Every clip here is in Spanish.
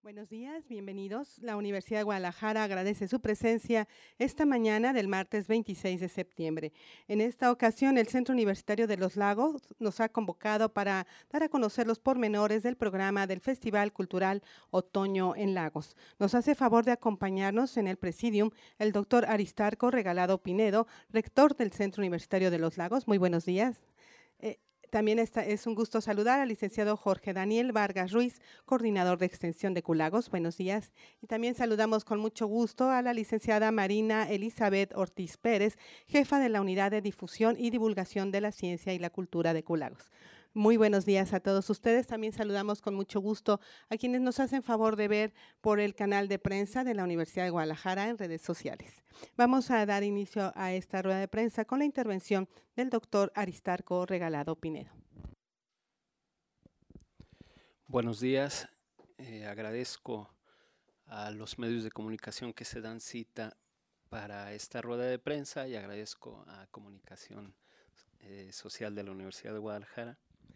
Buenos días, bienvenidos. La Universidad de Guadalajara agradece su presencia esta mañana del martes 26 de septiembre. En esta ocasión, el Centro Universitario de los Lagos nos ha convocado para dar a conocer los pormenores del programa del Festival Cultural Otoño en Lagos. Nos hace favor de acompañarnos en el Presidium el doctor Aristarco Regalado Pinedo, rector del Centro Universitario de los Lagos. Muy buenos días. También es un gusto saludar al licenciado Jorge Daniel Vargas Ruiz, coordinador de extensión de Culagos. Buenos días. Y también saludamos con mucho gusto a la licenciada Marina Elizabeth Ortiz Pérez, jefa de la Unidad de Difusión y Divulgación de la Ciencia y la Cultura de Culagos. Muy buenos días a todos ustedes. También saludamos con mucho gusto a quienes nos hacen favor de ver por el canal de prensa de la Universidad de Guadalajara en redes sociales. Vamos a dar inicio a esta rueda de prensa con la intervención del doctor Aristarco Regalado Pinedo. Buenos días. Agradezco a los medios de comunicación que se dan cita para esta rueda de prensa y agradezco a Comunicación Social de la Universidad de Guadalajara.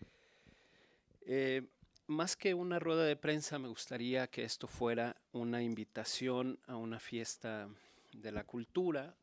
Más que una rueda de prensa, me gustaría que esto fuera una invitación a una fiesta de la cultura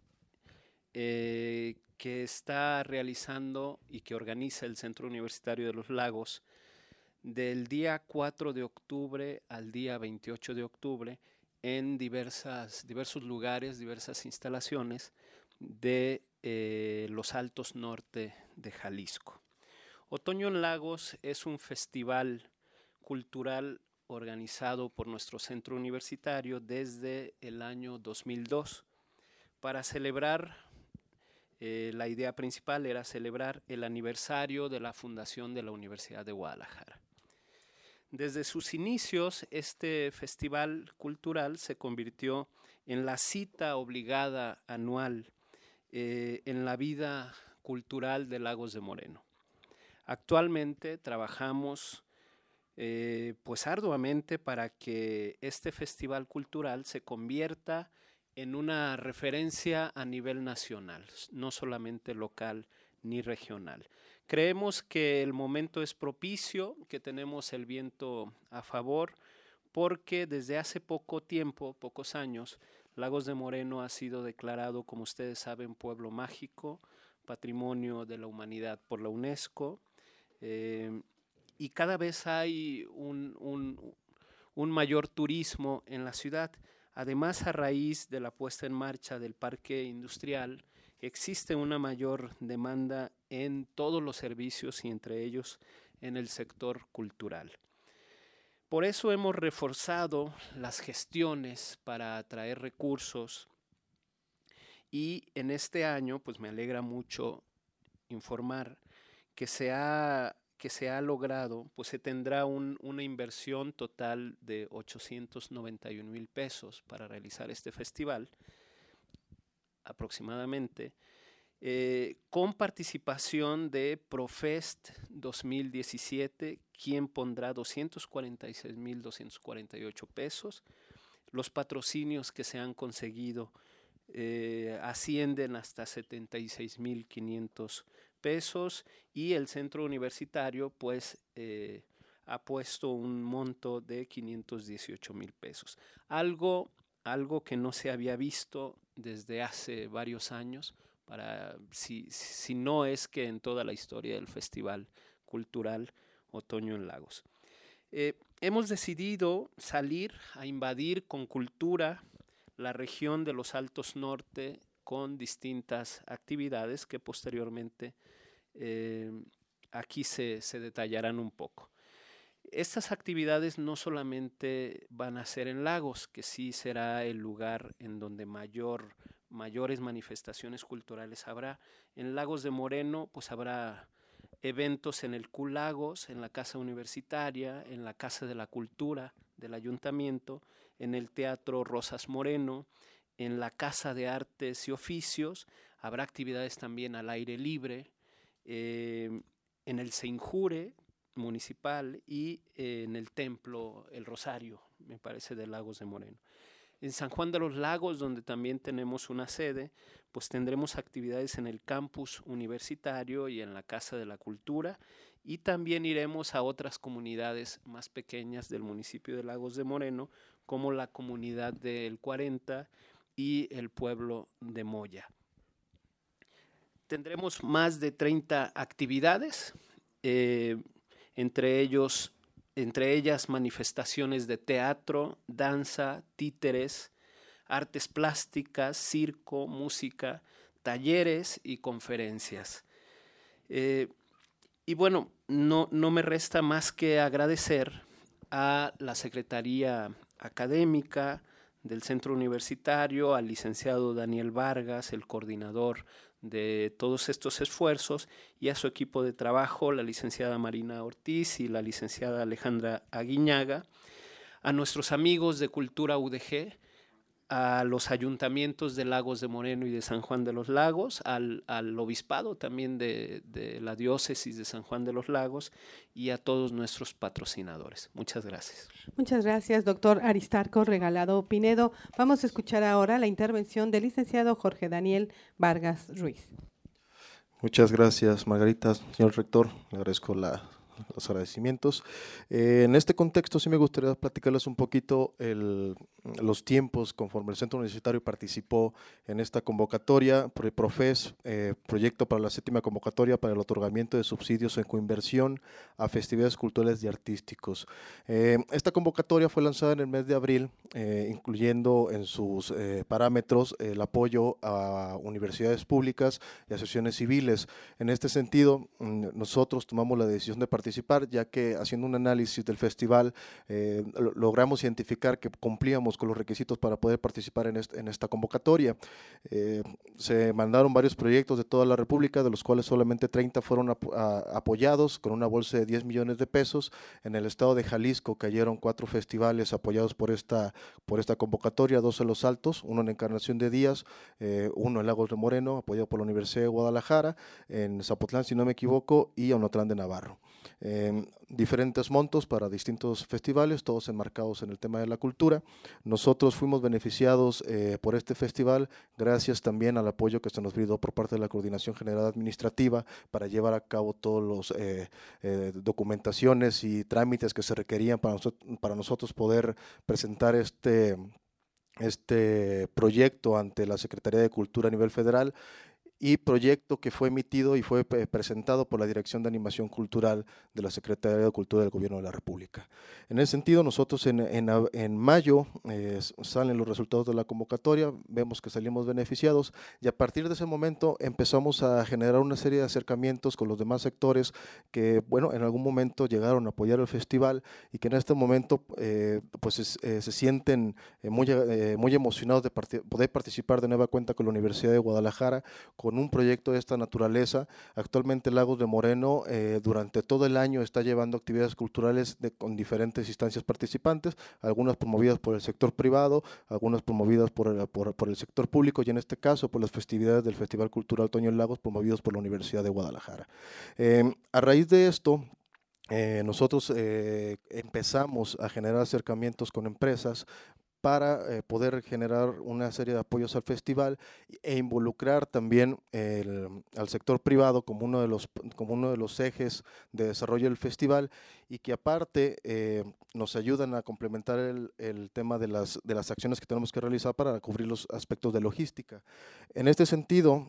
que está realizando y que organiza el Centro Universitario de los Lagos del día 4 de octubre al día 28 de octubre en diversos lugares, diversas instalaciones de los Altos Norte de Jalisco. Otoño en Lagos es un festival cultural organizado por nuestro centro universitario desde el año 2002 para celebrar, la idea principal era celebrar el aniversario de la fundación de la Universidad de Guadalajara. Desde sus inicios, este festival cultural se convirtió en la cita obligada anual en la vida cultural de Lagos de Moreno. Actualmente trabajamos pues arduamente para que este festival cultural se convierta en una referencia a nivel nacional, no solamente local ni regional. Creemos que el momento es propicio, que tenemos el viento a favor, porque desde hace poco tiempo, pocos años, Lagos de Moreno ha sido declarado, como ustedes saben, pueblo mágico, patrimonio de la humanidad por la UNESCO, y cada vez hay un mayor turismo en la ciudad. Además, a raíz de la puesta en marcha del parque industrial, existe una mayor demanda en todos los servicios y entre ellos en el sector cultural. Por eso hemos reforzado las gestiones para atraer recursos y en este año pues me alegra mucho informar que se ha logrado, pues se tendrá una inversión total de 891,000 pesos para realizar este festival, aproximadamente, con participación de Profest 2017, quien pondrá 246,248 pesos. Los patrocinios que se han conseguido ascienden hasta 76,500 pesos y el centro universitario pues ha puesto un monto de 518,000 pesos. Algo que no se había visto desde hace varios años, si no es que en toda la historia del Festival Cultural Otoño en Lagos. Hemos decidido salir a invadir con cultura la región de los Altos Norte con distintas actividades que posteriormente aquí se detallarán un poco. Estas actividades no solamente van a ser en Lagos, que sí será el lugar en donde mayores manifestaciones culturales habrá. En Lagos de Moreno pues habrá eventos en el Culagos, en la Casa Universitaria, en la Casa de la Cultura del Ayuntamiento, en el Teatro Rosas Moreno, en la Casa de Artes y Oficios. Habrá actividades también al aire libre, en el Seinjure municipal y en el Templo El Rosario, me parece, de Lagos de Moreno. En San Juan de los Lagos, donde también tenemos una sede, pues tendremos actividades en el campus universitario y en la Casa de la Cultura y también iremos a otras comunidades más pequeñas del municipio de Lagos de Moreno, como la comunidad del 40 y el pueblo de Moya. Tendremos más de 30 actividades, entre ellas manifestaciones de teatro, danza, títeres, artes plásticas, circo, música, talleres y conferencias. Y bueno, no me resta más que agradecer a la Secretaría Académica del Centro Universitario, al licenciado Daniel Vargas, el coordinador de todos estos esfuerzos, y a su equipo de trabajo, la licenciada Marina Ortiz y la licenciada Alejandra Aguiñaga, a nuestros amigos de Cultura UDG, a los ayuntamientos de Lagos de Moreno y de San Juan de los Lagos, al obispado también de la diócesis de San Juan de los Lagos y a todos nuestros patrocinadores. Muchas gracias. Muchas gracias, doctor Aristarco Regalado Pinedo. Vamos a escuchar ahora la intervención del licenciado Jorge Daniel Vargas Ruiz. Muchas gracias, Margarita. Señor rector, le agradezco los agradecimientos. En este contexto sí me gustaría platicarles un poquito los tiempos conforme el Centro Universitario participó en esta convocatoria por el PROFES, proyecto para la 7ª convocatoria para el otorgamiento de subsidios en coinversión a festividades culturales y artísticos. Esta convocatoria fue lanzada en el mes de abril, incluyendo en sus parámetros el apoyo a universidades públicas y asociaciones civiles. En este sentido, nosotros tomamos la decisión de participar, ya que haciendo un análisis del festival logramos identificar que cumplíamos con los requisitos para poder participar en esta convocatoria. Se mandaron varios proyectos de toda la República, de los cuales solamente 30 fueron apoyados con una bolsa de 10 millones de pesos. En el estado de Jalisco cayeron 4 festivales apoyados por esta convocatoria, 2 en Los Altos, uno en Encarnación de Díaz, uno en Lagos de Moreno, apoyado por la Universidad de Guadalajara, en Zapotlán, si no me equivoco, y Onotlán de Navarro. Diferentes montos para distintos festivales, todos enmarcados en el tema de la cultura. Nosotros fuimos beneficiados por este festival gracias también al apoyo que se nos brindó por parte de la Coordinación General Administrativa para llevar a cabo todos los documentaciones y trámites que se requerían para nosotros poder presentar este proyecto ante la Secretaría de Cultura a nivel federal, y proyecto que fue emitido y fue presentado por la Dirección de Animación Cultural de la Secretaría de Cultura del Gobierno de la República. En ese sentido, nosotros en mayo salen los resultados de la convocatoria, vemos que salimos beneficiados, y a partir de ese momento empezamos a generar una serie de acercamientos con los demás sectores que, bueno, en algún momento llegaron a apoyar el festival y que en este momento se sienten muy emocionados de poder participar de nueva cuenta con la Universidad de Guadalajara, con un proyecto de esta naturaleza. Actualmente Lagos de Moreno durante todo el año está llevando actividades culturales con diferentes instancias participantes, algunas promovidas por el sector privado, algunas promovidas por el sector público, y en este caso por las festividades del Festival Cultural Otoño en Lagos, promovidos por la Universidad de Guadalajara. A raíz de esto, nosotros empezamos a generar acercamientos con empresas para poder generar una serie de apoyos al festival e involucrar también al sector privado como uno de los ejes de desarrollo del festival, y que aparte nos ayudan a complementar el tema de las acciones que tenemos que realizar para cubrir los aspectos de logística. En este sentido,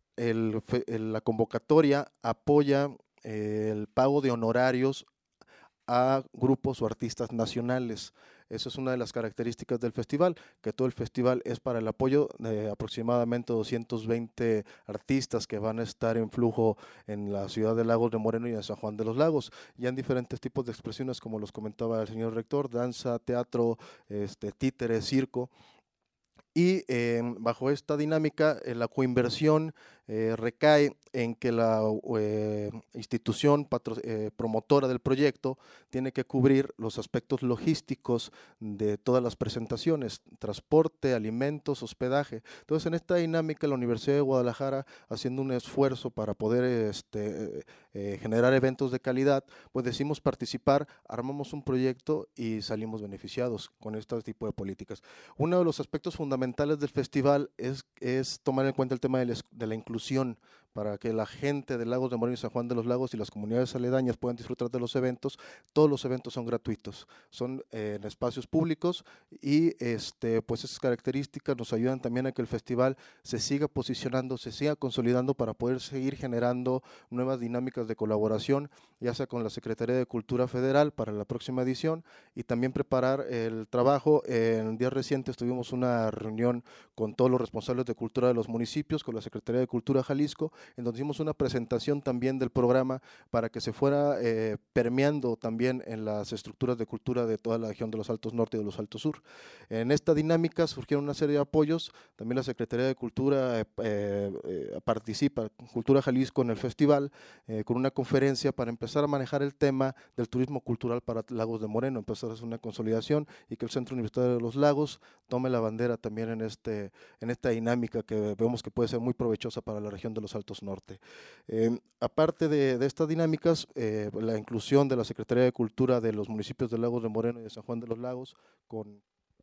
la convocatoria apoya el pago de honorarios a grupos o artistas nacionales. Esa es una de las características del festival, que todo el festival es para el apoyo de aproximadamente 220 artistas que van a estar en flujo en la ciudad de Lagos de Moreno y en San Juan de los Lagos, ya en diferentes tipos de expresiones, como los comentaba el señor rector: danza, teatro, títere, circo. Y bajo esta dinámica, la coinversión recae en que la institución promotora del proyecto tiene que cubrir los aspectos logísticos de todas las presentaciones: transporte, alimentos, hospedaje. Entonces, en esta dinámica, la Universidad de Guadalajara, haciendo un esfuerzo para poder generar eventos de calidad, pues decidimos participar, armamos un proyecto y salimos beneficiados con este tipo de políticas. Uno de los aspectos fundamentales del festival es tomar en cuenta el tema de la inclusión, para que la gente de Lagos de Moreno y San Juan de los Lagos y las comunidades aledañas puedan disfrutar de los eventos. Todos los eventos son gratuitos, son en espacios públicos y pues esas características nos ayudan también a que el festival se siga posicionando, se siga consolidando para poder seguir generando nuevas dinámicas de colaboración, ya sea con la Secretaría de Cultura Federal para la próxima edición y también preparar el trabajo. En días recientes tuvimos una reunión con todos los responsables de cultura de los municipios, con la Secretaría de Cultura Jalisco, en donde hicimos una presentación también del programa para que se fuera permeando también en las estructuras de cultura de toda la región de los Altos Norte y de los Altos Sur. En esta dinámica surgieron una serie de apoyos, también la Secretaría de Cultura participa, Cultura Jalisco, en el festival, con una conferencia para empezar a manejar el tema del turismo cultural para Lagos de Moreno, empezar a hacer una consolidación y que el Centro Universitario de los Lagos tome la bandera también en esta dinámica que vemos que puede ser muy provechosa para la región de los Altos Norte. Aparte de estas dinámicas, la inclusión de la Secretaría de Cultura de los municipios de Lagos de Moreno y de San Juan de los Lagos con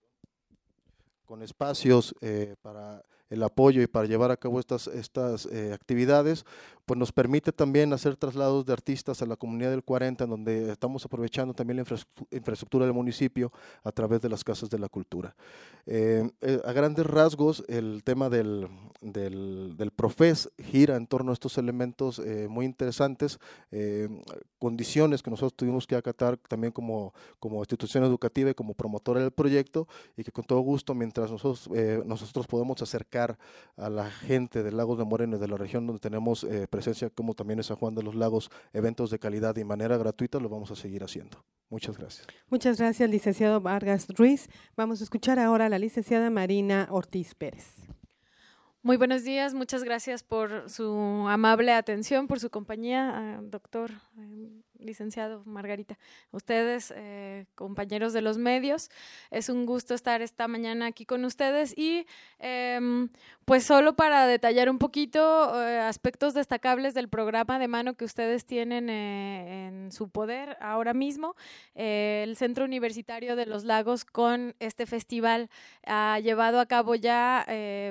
espacios para el apoyo y para llevar a cabo estas actividades, pues nos permite también hacer traslados de artistas a la comunidad del 40, en donde estamos aprovechando también la infraestructura del municipio a través de las casas de la cultura. A grandes rasgos, el tema del Profes gira en torno a estos elementos muy interesantes, condiciones que nosotros tuvimos que acatar también como institución educativa y como promotora del proyecto, y que con todo gusto, mientras nosotros podemos acercar a la gente de Lagos de Moreno y de la región donde tenemos presencia, como también en San Juan de los Lagos, eventos de calidad y de manera gratuita, lo vamos a seguir haciendo. Muchas gracias. Muchas gracias, licenciado Vargas Ruiz. Vamos a escuchar ahora a la licenciada Marina Ortiz Pérez. Muy buenos días, muchas gracias por su amable atención, por su compañía, doctor, licenciado Margarita. Ustedes, compañeros de los medios, es un gusto estar esta mañana aquí con ustedes y pues solo para detallar un poquito aspectos destacables del programa de mano que ustedes tienen en su poder ahora mismo. El Centro Universitario de los Lagos con este festival ha llevado a cabo ya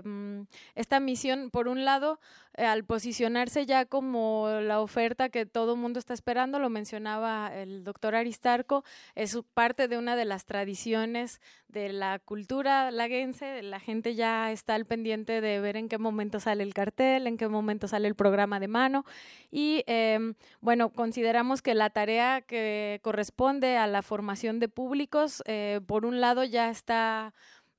esta misión, por un lado, al posicionarse ya como la oferta que todo el mundo está esperando, lo mencionaba el doctor Aristarco, es parte de una de las tradiciones de la cultura laguense. La gente ya está al pendiente de ver en qué momento sale el cartel, en qué momento sale el programa de mano y bueno, consideramos que la tarea que corresponde a la formación de públicos, por un lado ya está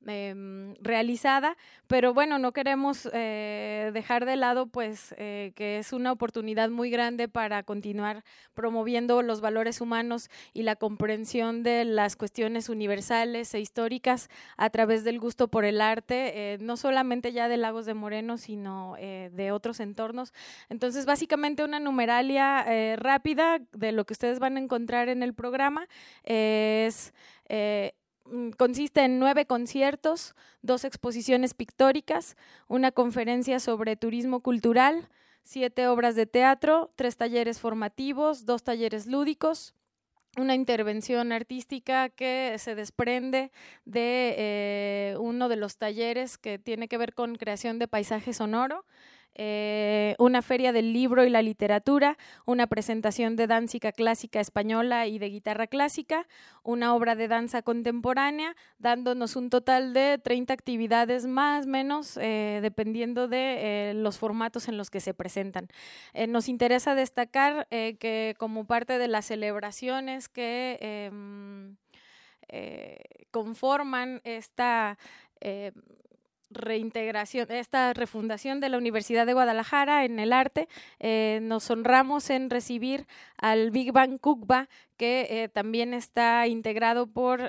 realizada, pero bueno, no queremos dejar de lado pues que es una oportunidad muy grande para continuar promoviendo los valores humanos y la comprensión de las cuestiones universales e históricas a través del gusto por el arte, no solamente ya de Lagos de Moreno, sino de otros entornos. Entonces, básicamente una numeralia rápida de lo que ustedes van a encontrar en el programa es consiste en 9 conciertos, 2 exposiciones pictóricas, una conferencia sobre turismo cultural, 7 obras de teatro, 3 talleres formativos, 2 talleres lúdicos, una intervención artística que se desprende de uno de los talleres que tiene que ver con creación de paisaje sonoro, una feria del libro y la literatura, una presentación de danza clásica española y de guitarra clásica, una obra de danza contemporánea, dándonos un total de 30 actividades más o menos, dependiendo de los formatos en los que se presentan. Nos interesa destacar que como parte de las celebraciones que conforman esta reintegración, esta refundación de la Universidad de Guadalajara en el arte, nos honramos en recibir al Big Bang Kukba, que también está integrado por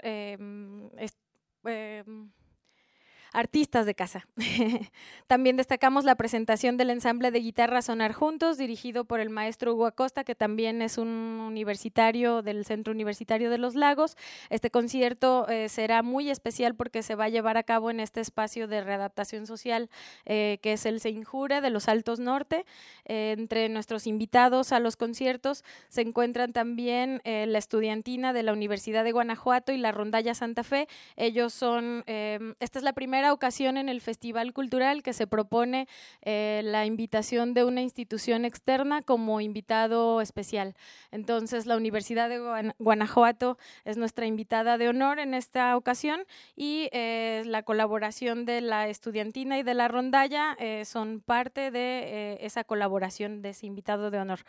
artistas de casa. También destacamos la presentación del ensamble de guitarra Sonar Juntos, dirigido por el maestro Hugo Acosta, que también es un universitario del Centro Universitario de los Lagos. Este concierto será muy especial porque se va a llevar a cabo en este espacio de readaptación social que es el Seinjure de los Altos Norte. Entre nuestros invitados a los conciertos se encuentran también la estudiantina de la Universidad de Guanajuato y la Rondalla Santa Fe. Ellos son, esta es la primera primera ocasión en el Festival Cultural que se propone la invitación de una institución externa como invitado especial. Entonces, la Universidad de Guanajuato es nuestra invitada de honor en esta ocasión y la colaboración de la estudiantina y de la rondalla son parte de esa colaboración de ese invitado de honor.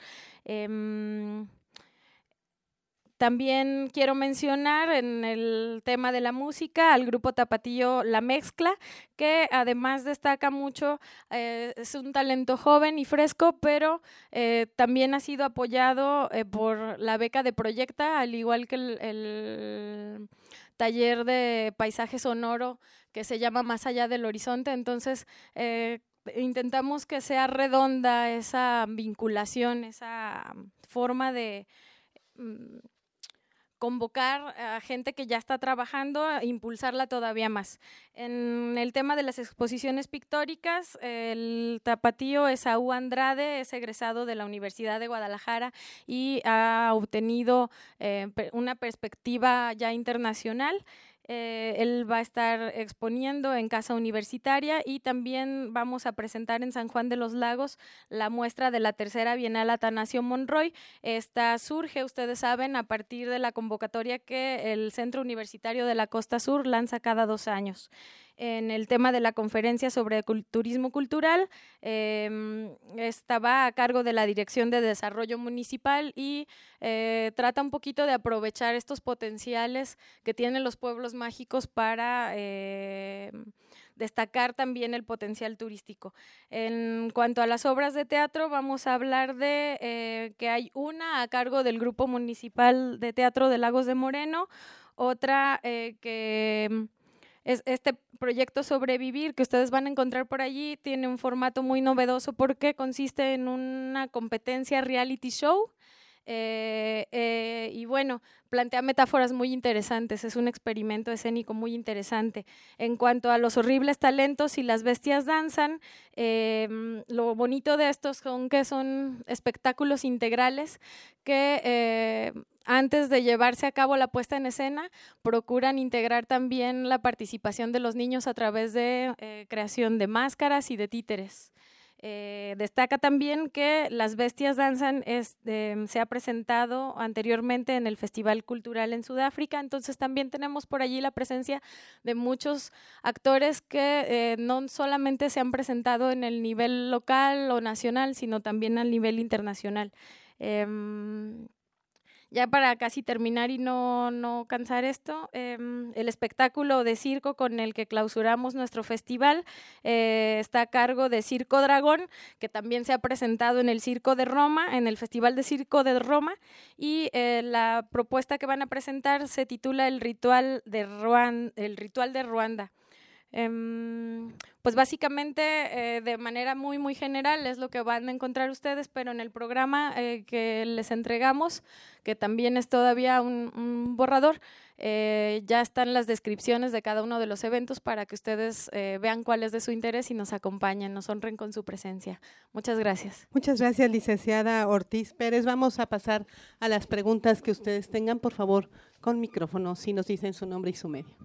También quiero mencionar en el tema de la música al grupo tapatío La Mezcla, que además destaca mucho, es un talento joven y fresco, pero también ha sido apoyado por la beca de Proyecta, al igual que el taller de paisaje sonoro que se llama Más allá del horizonte. Entonces, intentamos que sea redonda esa vinculación, esa forma de convocar a gente que ya está trabajando, impulsarla todavía más. En el tema de las exposiciones pictóricas, el tapatío Esaú Andrade es egresado de la Universidad de Guadalajara y ha obtenido una perspectiva ya internacional. Él va a estar exponiendo en Casa Universitaria y también vamos a presentar en San Juan de los Lagos la muestra de la tercera Bienal Atanasio Monroy. Esta surge, ustedes saben, a partir de la convocatoria que el Centro Universitario de la Costa Sur lanza cada 2 años. En el tema de la conferencia sobre turismo cultural, esta va a cargo de la Dirección de Desarrollo Municipal y trata un poquito de aprovechar estos potenciales que tienen los pueblos mágicos para destacar también el potencial turístico. En cuanto a las obras de teatro, vamos a hablar de que hay una a cargo del Grupo Municipal de Teatro de Lagos de Moreno, otra que es este proyecto Sobrevivir que ustedes van a encontrar por allí. Tiene un formato muy novedoso porque consiste en una competencia reality show y bueno, plantea metáforas muy interesantes, es un experimento escénico muy interesante. En cuanto a los horribles talentos y las bestias danzan, lo bonito de estos son que son espectáculos integrales que antes de llevarse a cabo la puesta en escena, procuran integrar también la participación de los niños a través de creación de máscaras y de títeres. Destaca también que Las Bestias Danzan se ha presentado anteriormente en el Festival Cultural en Sudáfrica, entonces también tenemos por allí la presencia de muchos actores que no solamente se han presentado en el nivel local o nacional, sino también al nivel internacional. Ya para casi terminar y no cansar esto, el espectáculo de circo con el que clausuramos nuestro festival está a cargo de Circo Dragón, que también se ha presentado en el Circo de Roma, en el Festival de Circo de Roma, y la propuesta que van a presentar se titula El Ritual de Ruanda. Pues básicamente de manera muy general es lo que van a encontrar ustedes, pero en el programa que les entregamos, que también es todavía un borrador, ya están las descripciones de cada uno de los eventos para que ustedes vean cuál es de su interés y nos acompañen, nos honren con su presencia. Muchas gracias. Muchas gracias, licenciada Ortiz Pérez. Vamos a pasar a las preguntas que ustedes tengan, por favor, con micrófono, si nos dicen su nombre y su medio.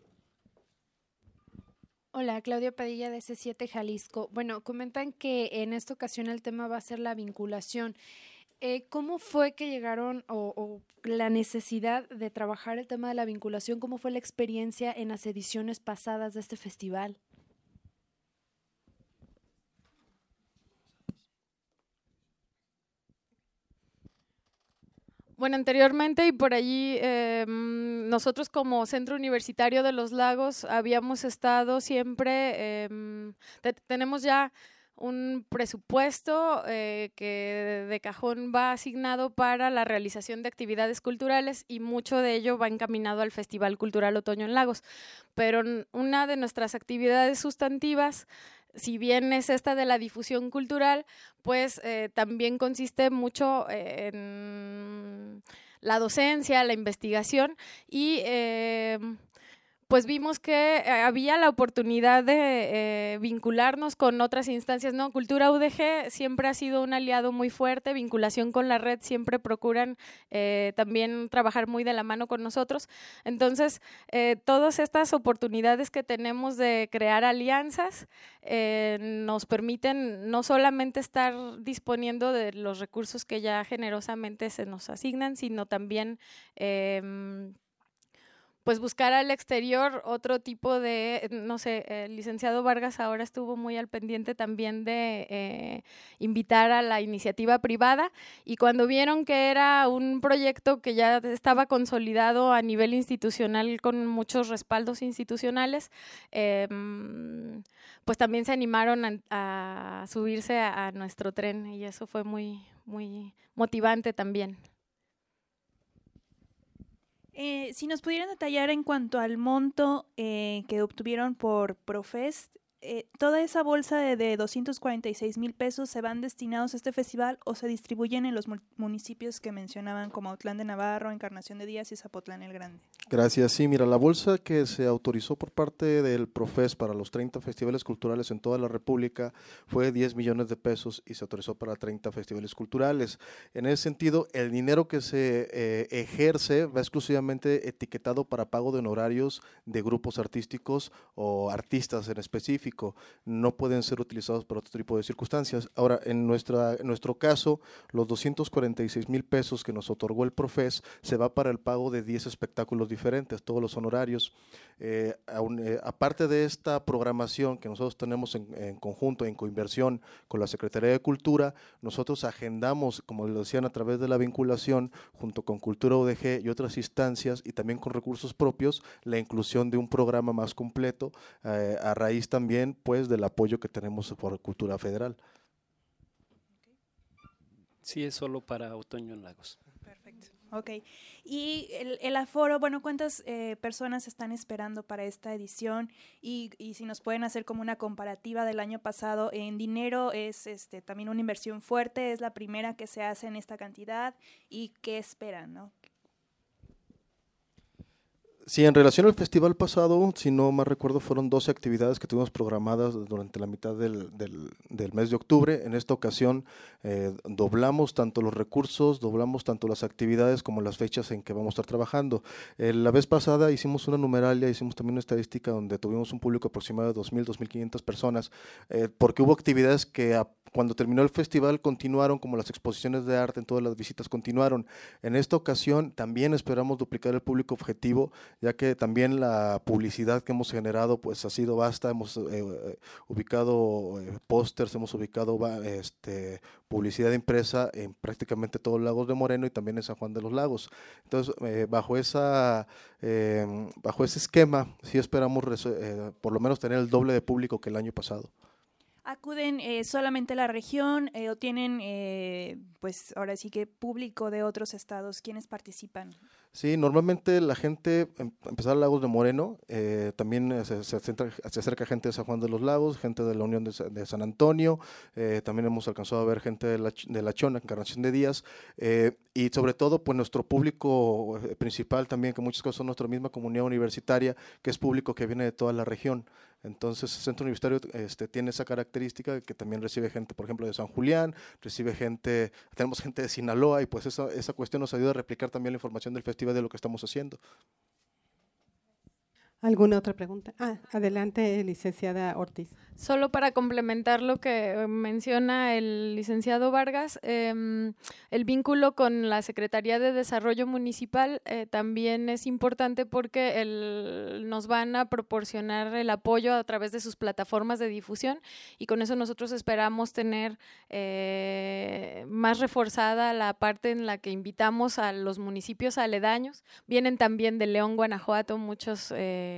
Hola, Claudia Padilla de C7 Jalisco. Bueno, comentan que en esta ocasión el tema va a ser la vinculación. ¿Cómo fue que llegaron o la necesidad de trabajar el tema de la vinculación? ¿Cómo fue la experiencia en las ediciones pasadas de este festival? Bueno, anteriormente y por allí nosotros como Centro Universitario de los Lagos habíamos estado siempre, tenemos ya un presupuesto que de cajón va asignado para la realización de actividades culturales y mucho de ello va encaminado al Festival Cultural Otoño en Lagos, pero una de nuestras actividades sustantivas, si bien es esta de la difusión cultural, pues también consiste mucho en la docencia, la investigación y pues vimos que había la oportunidad de vincularnos con otras instancias, ¿no? Cultura UDG siempre ha sido un aliado muy fuerte, vinculación con la red, siempre procuran también trabajar muy de la mano con nosotros. Entonces, todas estas oportunidades que tenemos de crear alianzas nos permiten no solamente estar disponiendo de los recursos que ya generosamente se nos asignan, sino también pues buscar al exterior otro tipo de, no sé, el licenciado Vargas ahora estuvo muy al pendiente también de invitar a la iniciativa privada, y cuando vieron que era un proyecto que ya estaba consolidado a nivel institucional con muchos respaldos institucionales, pues también se animaron a subirse a nuestro tren, y eso fue muy, muy motivante también. Si nos pudieran detallar en cuanto al monto que obtuvieron por Profest, ¿toda esa bolsa de 246,000 pesos se van destinados a este festival o se distribuyen en los municipios que mencionaban como Autlán de Navarro, Encarnación de Díaz y Zapotlán el Grande? Gracias. Sí, mira, la bolsa que se autorizó por parte del Profes para los 30 festivales culturales en toda la República fue 10 millones de pesos y se autorizó para 30 festivales culturales. En ese sentido, el dinero que se ejerce va exclusivamente etiquetado para pago de honorarios de grupos artísticos o artistas en específico. No pueden ser utilizados para otro tipo de circunstancias. Ahora, en nuestro caso, los 246,000 pesos que nos otorgó el Profes se va para el pago de 10 espectáculos diferentes, todos los honorarios. Aparte de esta programación que nosotros tenemos en conjunto, en coinversión con la Secretaría de Cultura, nosotros agendamos, como lo decían, a través de la vinculación, junto con Cultura UDG y otras instancias, y también con recursos propios, la inclusión de un programa más completo, a raíz también pues del apoyo que tenemos por Cultura Federal. Sí, es solo para Otoño en Lagos. Perfecto. Ok. Y el aforo, bueno, ¿cuántas personas están esperando para esta edición? Y si nos pueden hacer como una comparativa del año pasado, en dinero es también una inversión fuerte, es la primera que se hace en esta cantidad, ¿y qué esperan, no? Sí, en relación al festival pasado, si no más recuerdo, fueron 12 actividades que tuvimos programadas durante la mitad del mes de octubre. En esta ocasión doblamos tanto los recursos, doblamos tanto las actividades como las fechas en que vamos a estar trabajando. La vez pasada hicimos una numeralia, hicimos también una estadística donde tuvimos un público aproximado de 2,000, 2,500 personas, porque hubo actividades que cuando terminó el festival continuaron, como las exposiciones de arte, en todas las visitas continuaron. En esta ocasión también esperamos duplicar el público objetivo, ya que también la publicidad que hemos generado pues ha sido vasta. Hemos ubicado pósters, hemos ubicado publicidad impresa en prácticamente todos los lagos de Moreno y también en San Juan de los Lagos. Entonces, bajo ese esquema, sí esperamos por lo menos tener el doble de público que el año pasado. ¿Acuden solamente a la región o tienen, pues ahora sí que público de otros estados? ¿Quiénes participan? Sí, normalmente la gente, empezar a Lagos de Moreno, también se acerca gente de San Juan de los Lagos, gente de la Unión de San Antonio, también hemos alcanzado a ver gente de La Chona, Encarnación de Díaz, y sobre todo pues nuestro público principal también, que muchas cosas son nuestra misma comunidad universitaria, que es público que viene de toda la región. Entonces el centro universitario tiene esa característica que también recibe gente, por ejemplo, de San Julián, tenemos gente de Sinaloa, y pues esa cuestión nos ayuda a replicar también la información del festival de lo que estamos haciendo. ¿Alguna otra pregunta? Adelante, licenciada Ortiz. Solo para complementar lo que menciona el licenciado Vargas, el vínculo con la Secretaría de Desarrollo Municipal también es importante porque nos van a proporcionar el apoyo a través de sus plataformas de difusión, y con eso nosotros esperamos tener más reforzada la parte en la que invitamos a los municipios aledaños. Vienen también de León, Guanajuato, muchos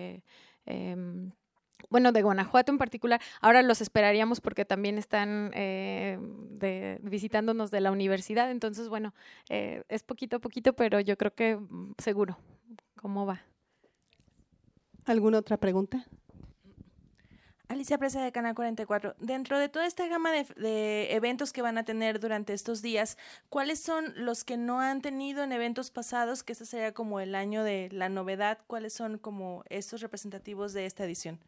de Guanajuato en particular. Ahora los esperaríamos porque también están visitándonos de la universidad. Entonces, bueno, es poquito a poquito, pero yo creo que seguro. ¿Cómo va? ¿Alguna otra pregunta? Alicia Presa de Canal 44. Dentro de toda esta gama de eventos que van a tener durante estos días, ¿cuáles son los que no han tenido en eventos pasados? Que ese sería como el año de la novedad. ¿Cuáles son como estos representativos de esta edición?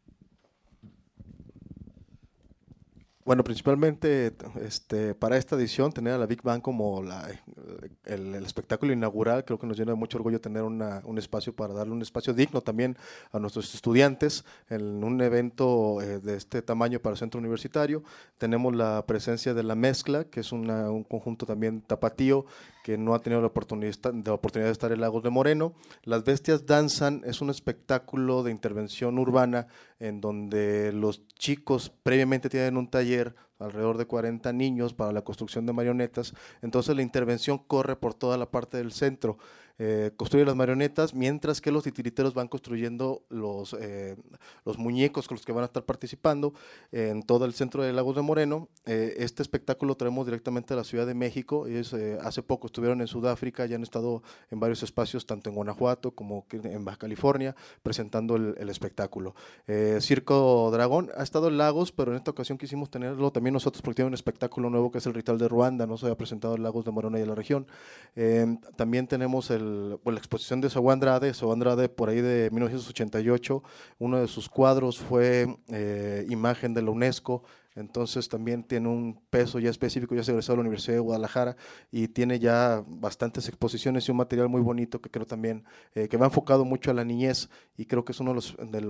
Bueno, principalmente para esta edición tener a la Big Band como el espectáculo inaugural, creo que nos llena de mucho orgullo tener un espacio para darle un espacio digno también a nuestros estudiantes en un evento de este tamaño para el centro universitario. Tenemos la presencia de La Mezcla, que es un conjunto también tapatío que no ha tenido la oportunidad de estar en Lagos de Moreno. Las Bestias Danzan es un espectáculo de intervención urbana en donde los chicos previamente tienen un taller, alrededor de 40 niños para la construcción de marionetas. Entonces la intervención corre por toda la parte del centro, construye las marionetas, mientras que los titiriteros van construyendo los muñecos con los que van a estar participando en todo el centro de Lagos de Moreno. Este espectáculo lo traemos directamente a la Ciudad de México. Ellos hace poco estuvieron en Sudáfrica, ya han estado en varios espacios, tanto en Guanajuato como en Baja California, presentando el espectáculo. Circo Dragón ha estado en Lagos, pero en esta ocasión quisimos tenerlo también nosotros porque tiene un espectáculo nuevo que es el Ritual de Ruanda, no se había presentado en Lagos de Moreno y en la región. También tenemos la exposición de Sobo Andrade por ahí de 1988, uno de sus cuadros fue imagen de la UNESCO. Entonces también tiene un peso ya específico, ya se egresó a la Universidad de Guadalajara y tiene ya bastantes exposiciones y un material muy bonito que creo también que va enfocado mucho a la niñez y creo que es uno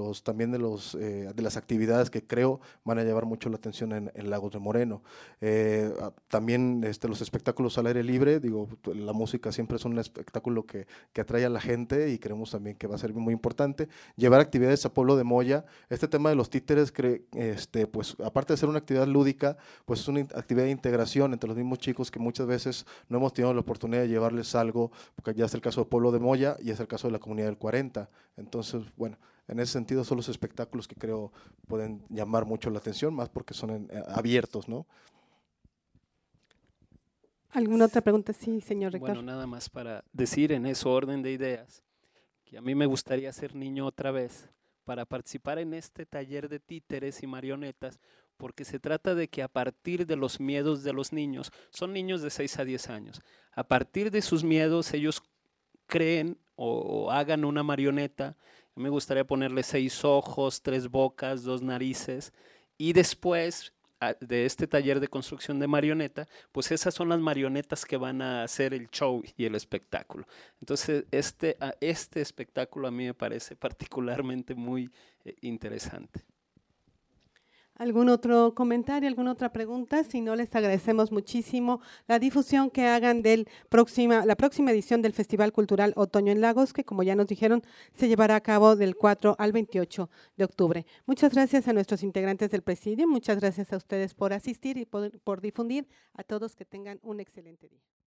de las actividades que creo van a llevar mucho la atención en Lagos de Moreno. También los espectáculos al aire libre, digo, la música siempre es un espectáculo que atrae a la gente y creemos también que va a ser muy importante. Llevar actividades a Pueblo de Moya, este tema de los títeres, pues aparte de ser una actividad lúdica, pues es una actividad de integración entre los mismos chicos que muchas veces no hemos tenido la oportunidad de llevarles algo, porque ya es el caso de Pueblo de Moya y es el caso de la comunidad del 40. Entonces, bueno, en ese sentido son los espectáculos que creo pueden llamar mucho la atención, más porque son abiertos, ¿no? ¿Alguna otra pregunta? Sí, señor rector. Bueno, nada más para decir en ese orden de ideas que a mí me gustaría ser niño otra vez para participar en este taller de títeres y marionetas, porque se trata de que a partir de los miedos de los niños, son niños de 6 a 10 años, a partir de sus miedos ellos creen o hagan una marioneta. Me gustaría ponerle 6 ojos, 3 bocas, 2 narices, y después de este taller de construcción de marioneta, pues esas son las marionetas que van a hacer el show y el espectáculo. Entonces, este espectáculo a mí me parece particularmente muy interesante. ¿Algún otro comentario, alguna otra pregunta? Si no, les agradecemos muchísimo la difusión que hagan la próxima edición del Festival Cultural Otoño en Lagos, que como ya nos dijeron, se llevará a cabo del 4 al 28 de octubre. Muchas gracias a nuestros integrantes del presidio, muchas gracias a ustedes por asistir y por difundir. A todos que tengan un excelente día.